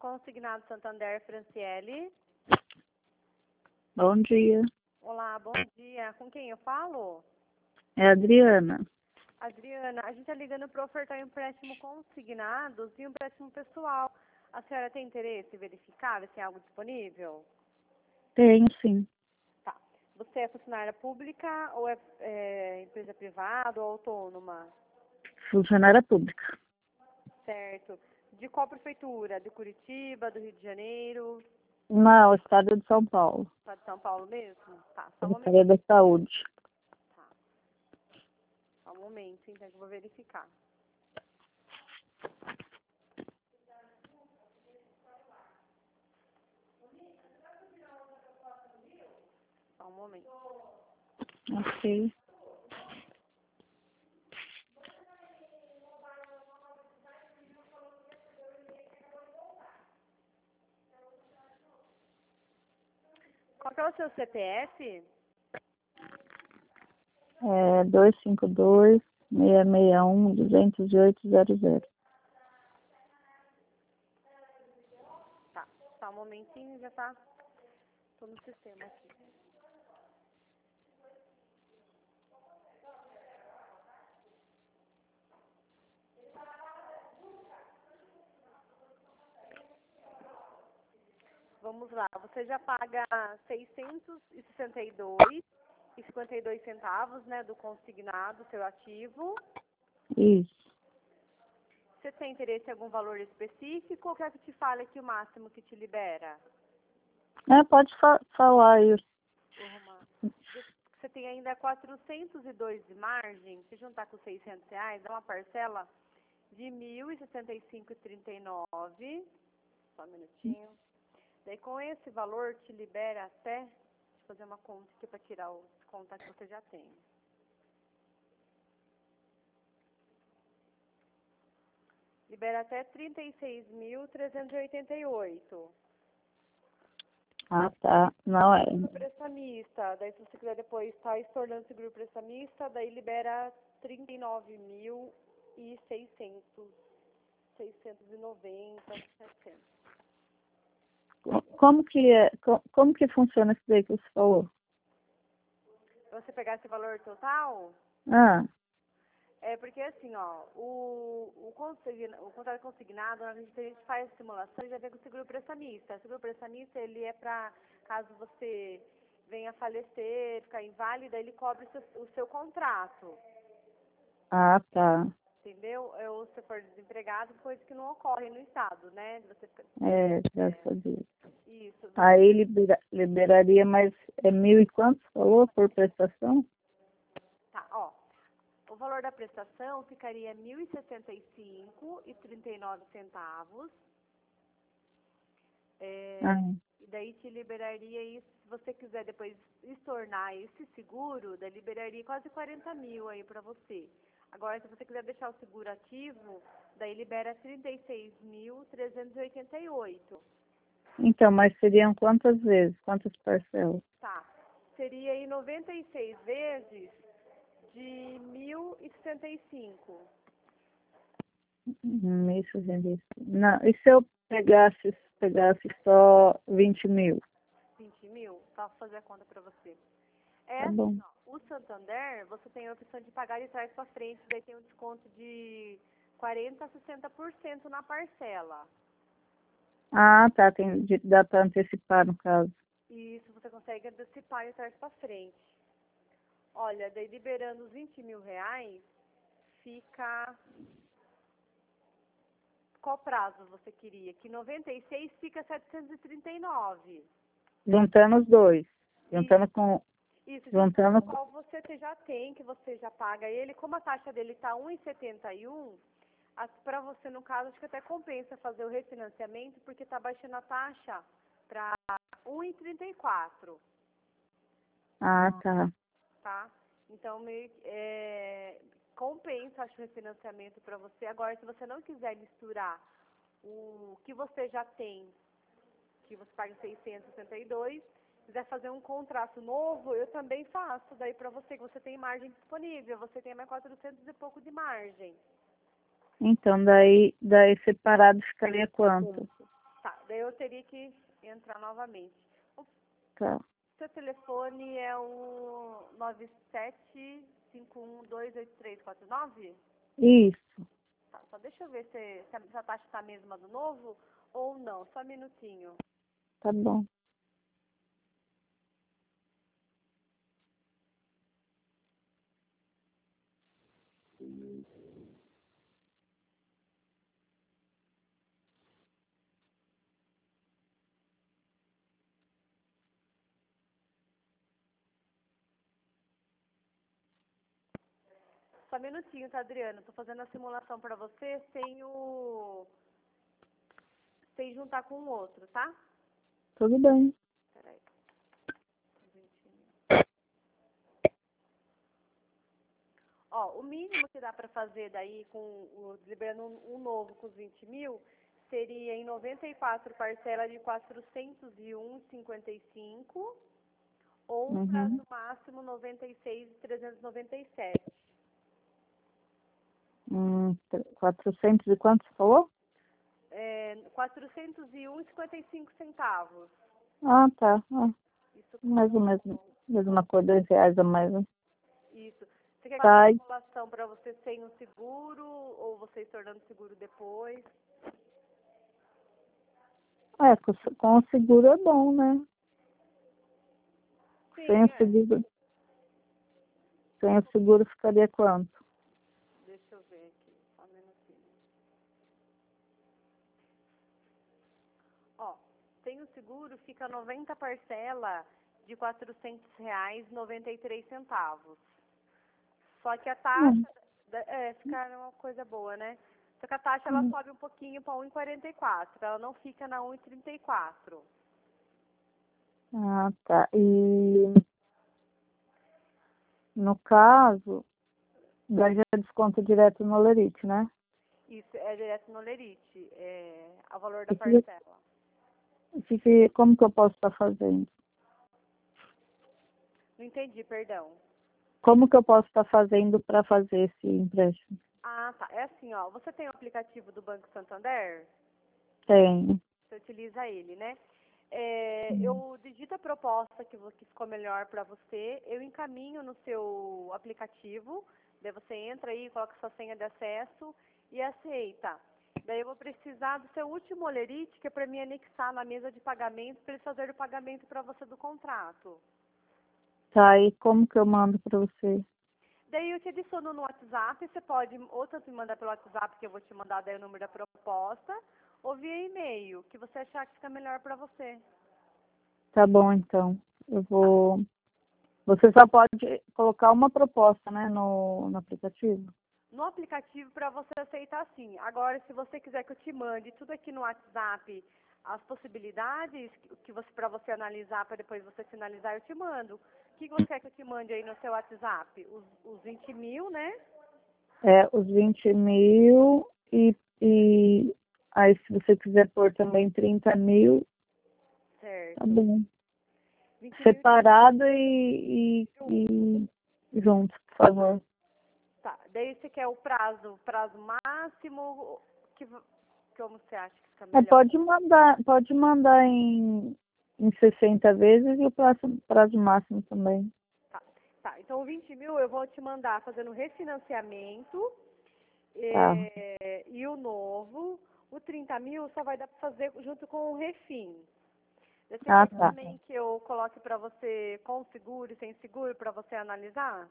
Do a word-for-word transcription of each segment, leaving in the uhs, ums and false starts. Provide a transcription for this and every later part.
Consignado Santander, Franciele. Bom dia. Olá, bom dia. Com quem eu falo? É a Adriana. Adriana, a gente está ligando para ofertar um empréstimo consignado e um empréstimo pessoal. A senhora tem interesse em verificar se tem algo disponível? Tenho, sim. Tá. Você é funcionária pública ou é, é empresa privada ou autônoma? Funcionária pública. Certo. De qual prefeitura? De Curitiba, do Rio de Janeiro? Não, Estado de São Paulo. Estado de São Paulo mesmo? Tá, só um momento. Secretaria da Saúde. Tá. Só um momento, então, que eu vou verificar. Só um momento. Ok. Qual que é o seu C P F? É dois cinco dois, seis seis um, dois zero oito zero zero. Tá, só um momentinho, já tá. Tô no sistema aqui. Vamos lá, você já paga seiscentos e sessenta e dois reais e cinquenta e dois centavos, né, do consignado, seu ativo. Isso. Você tem interesse em algum valor específico ou quer que te fale aqui o máximo que te libera? É, pode fa falar aí. Você tem ainda quatrocentos e dois de margem, se juntar com seiscentos reais, dá uma parcela de mil e sessenta e cinco reais e trinta e nove centavos. Só um minutinho. Daí com esse valor te libera até, deixa eu fazer uma conta aqui para tirar os contas que você já tem. Libera até trinta e seis mil trezentos e oitenta e oito. Ah, tá. Não é. Seguro prestamista, daí se você quiser depois estar estornando seguro prestamista, daí libera trinta e nove mil e seiscentos, seiscentos e noventa, setecentos. Como que é? co- Como que funciona isso daí que você falou? Pra você pegar esse valor total, Ah, é porque assim, ó, o, o, consigna, o contrato consignado, a gente, a gente faz simulação e já vem com o seguro prestamista. O seguro prestamista, ele é para, caso você venha a falecer, ficar inválida, ele cobre o seu, o seu contrato. ah, tá. Entendeu? Ou se for desempregado, coisa que não ocorre no estado, né? De você ficar, É, graças a Deus. isso. Aí libera, liberaria mais, é mil e quantos falou por prestação? Tá, ó. O valor da prestação ficaria mil e sessenta e cinco reais e trinta e nove centavos. É, Ah, e daí te liberaria isso, se você quiser depois estornar esse seguro, daí liberaria quase quarenta mil aí pra você. Agora, se você quiser deixar o seguro ativo, daí libera trinta e seis mil trezentos e oitenta e oito. então, mas seriam quantas vezes? Quantas parcelas? Tá. Seria aí noventa e seis vezes de mil e sessenta e cinco. Hum, isso, gente. Não, e se eu pegasse, pegasse só vinte mil? vinte mil? Só fazer a conta pra você. É Tá bom. assim, ó, o Santander, você tem a opção de pagar de trás para frente, daí tem um desconto de quarenta a sessenta por cento na parcela. Ah, tá. Tem, de- dá para antecipar, no caso. E isso você consegue antecipar de trás para frente. Olha, daí liberando os vinte mil reais, fica... Qual prazo você queria? Que noventa e seis fica setecentos e trinta e nove. Juntando os dois. Juntando com... Isso, Juntando juntando qual você já tem, que você já paga ele, como a taxa dele está um vírgula setenta e um, para você, no caso, acho que até compensa fazer o refinanciamento, porque está baixando a taxa para um vírgula trinta e quatro, Ah, tá. tá? Então, meio, que, é, compensa, acho, o refinanciamento para você. Agora, se você não quiser misturar o que você já tem, que você paga seiscentos e sessenta e dois, quiser fazer um contrato novo, eu também faço daí para você, que você tem margem disponível, você tem mais quatrocentos e pouco de margem. Então, daí, daí separado ficaria quanto? Tá, daí eu teria que entrar novamente. O Tá. seu telefone é o nove sete cinco um dois oito três quatro nove? Isso. Tá, só deixa eu ver se, se a se a taxa está a mesma do novo ou não. Só um minutinho. Tá bom. Só um minutinho, tá, Adriana? Tô fazendo a simulação para você sem o... sem juntar com o outro, tá? Tudo bem. Peraí. Ó, o mínimo que dá para fazer daí, com o, liberando um, um novo com os vinte mil, seria em noventa e quatro parcelas de quatrocentos e um vírgula cinquenta e cinco ou um Uhum. prazo máximo noventa e seis mil trezentos e noventa e sete. Hum, quatrocentos e quanto você falou? É, quatrocentos e um vírgula cinquenta e cinco centavos. Ah, tá. Ah, Isso mais ou com... menos. Mesma coisa, dois reais a mais. Né? Isso. Você quer Tá. a simulação para você sem o seguro ou você se tornando seguro depois? É, com, com o seguro é bom, né? Sem Sim, o é. seguro, sem o seguro ficaria quanto? Deixa eu ver aqui, só um minutinho. Ó, sem o seguro fica noventa parcela de quatrocentos reais e noventa e três centavos. Só que a Hum, taxa, da- é, fica uma coisa boa, né? Só que a taxa ela hum. sobe um pouquinho para um vírgula quarenta e quatro, ela não fica na um vírgula trinta e quatro. Ah, tá. E no caso, daí já desconto direto no Lerite, né? Isso é direto no Lerite, é o valor da E que, parcela. que, que- como que eu posso estar fazendo? Não entendi, perdão. Como que eu posso estar fazendo para fazer esse empréstimo? Ah, tá. É assim, ó. Você tem o aplicativo do Banco Santander? Tenho. Você utiliza ele, né? É, Hum. eu digito a proposta que, vo- que ficou melhor para você, eu encaminho no seu aplicativo, daí você entra aí, coloca sua senha de acesso e aceita. Daí eu vou precisar do seu último olerite, que é para mim anexar na mesa de pagamento, para eles fazerem o pagamento para você do contrato. Tá, e como que eu mando para você? Daí eu te adiciono no WhatsApp, você pode ou tanto me mandar pelo WhatsApp, que eu vou te mandar daí o número da proposta, ou via e-mail, que você achar que fica melhor para você. Tá bom, então. Eu Tá. vou. Você só pode colocar uma proposta, né, no, no aplicativo? No aplicativo para você aceitar sim. Agora, se você quiser que eu te mande tudo aqui no WhatsApp, as possibilidades que você para você analisar, para depois você finalizar, eu te mando. O que você quer que eu te mande aí no seu WhatsApp? Os, os vinte mil, né? É, os vinte mil e, e aí se você quiser pôr também trinta mil, tá Certo. bom. vinte mil Separado e, e, junto. e junto, por favor. Tá. Daí você quer o prazo, prazo máximo, que, como você acha que fica É, melhor? pode mandar, pode mandar em, em sessenta vezes e o prazo, prazo máximo também. Tá. Tá. Então, o vinte mil eu vou te mandar fazendo refinanciamento. Tá. É, e o novo, o trinta mil só vai dar para fazer junto com o refim. Você Ah, quer tá. também que eu coloque para você com seguro e sem seguro para você analisar?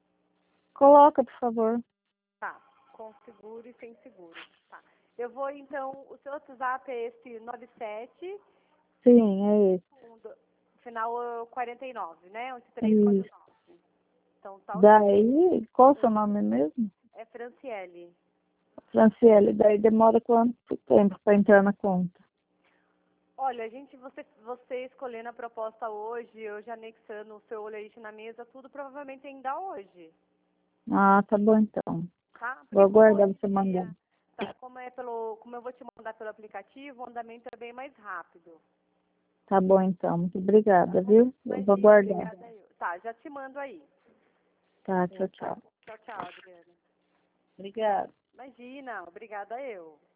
Coloca, por favor. Tá, com seguro e sem seguro. Tá. Eu vou então, o seu WhatsApp é esse nove sete, Sim, é esse. um, do- final é o quarenta e nove, né? onze três quatro Isso. nove. Então tá ok. Daí, qual o seu nome mesmo? É Franciele. Franciele, daí demora quanto tempo para entrar na conta? Olha, a gente, você, você escolhendo a proposta hoje, hoje anexando o seu olhete na mesa, tudo provavelmente ainda hoje, Ah, tá bom então. tá? Vou Porque como aguardar hoje você mandar. seria, tá, como é pelo, como eu vou te mandar pelo aplicativo, o andamento é bem mais rápido. Tá bom então. Muito Tá obrigada, bom? viu? Eu vou Imagina, aguardar. obrigada eu. Tá, já te mando aí. Tá, tchau, Tá? tchau. Tchau, tchau, Adriana. Obrigada. Imagina, obrigada eu.